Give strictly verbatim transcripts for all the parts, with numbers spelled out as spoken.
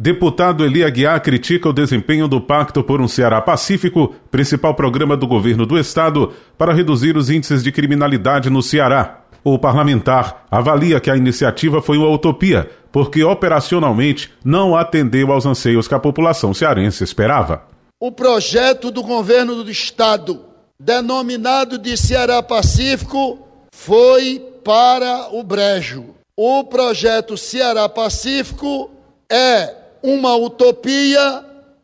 Deputado Eli Aguiar critica o desempenho do Pacto por um Ceará Pacífico, principal programa do governo do estado para reduzir os índices de criminalidade no Ceará. O parlamentar avalia que a iniciativa foi uma utopia, porque operacionalmente não atendeu aos anseios que a população cearense esperava. O projeto do governo do estado, denominado de Ceará Pacífico, foi para o brejo. O projeto Ceará Pacífico é uma utopia,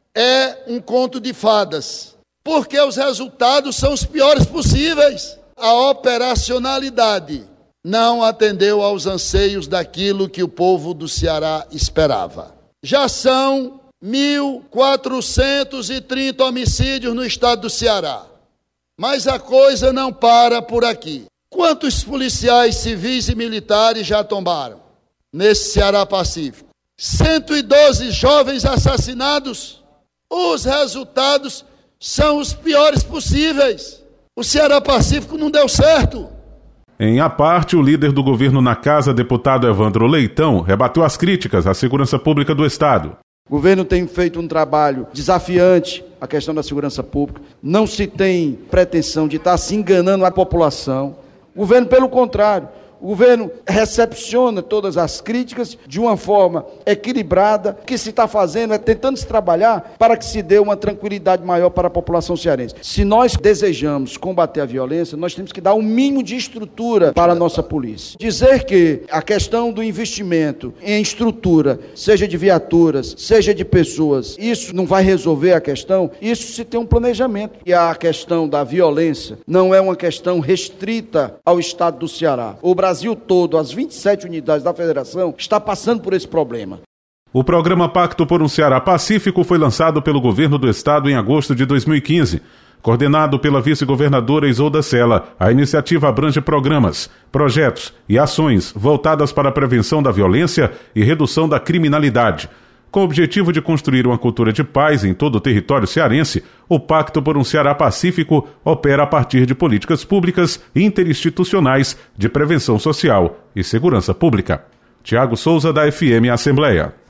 é um conto de fadas, porque os resultados são os piores possíveis. A operacionalidade não atendeu aos anseios daquilo que o povo do Ceará esperava. Já são mil quatrocentos e trinta homicídios no estado do Ceará, mas a coisa não para por aqui. Quantos policiais civis e militares já tombaram nesse Ceará Pacífico? cento e doze jovens assassinados. Os resultados são os piores possíveis. O Ceará Pacífico não deu certo. Em à parte, o líder do governo na casa, deputado Evandro Leitão, rebateu as críticas à segurança pública do estado. O governo tem feito um trabalho desafiante à questão da segurança pública. Não se tem pretensão de estar se enganando a população. O governo, pelo contrário, o governo recepciona todas as críticas de uma forma equilibrada. O que se está fazendo é tentando se trabalhar para que se dê uma tranquilidade maior para a população cearense. Se nós desejamos combater a violência, nós temos que dar um mínimo de estrutura para a nossa polícia. Dizer que a questão do investimento em estrutura, seja de viaturas, seja de pessoas, isso não vai resolver a questão, isso se tem um planejamento. E a questão da violência não é uma questão restrita ao estado do Ceará. O Brasil Brasil todo, as vinte e sete unidades da federação, está passando por esse problema. O programa Pacto por um Ceará Pacífico foi lançado pelo governo do estado em agosto de dois mil e quinze. Coordenado pela vice-governadora Isolda Sela, a iniciativa abrange programas, projetos e ações voltadas para a prevenção da violência e redução da criminalidade. Com o objetivo de construir uma cultura de paz em todo o território cearense, o Pacto por um Ceará Pacífico opera a partir de políticas públicas e interinstitucionais de prevenção social e segurança pública. Tiago Souza, da F M Assembleia.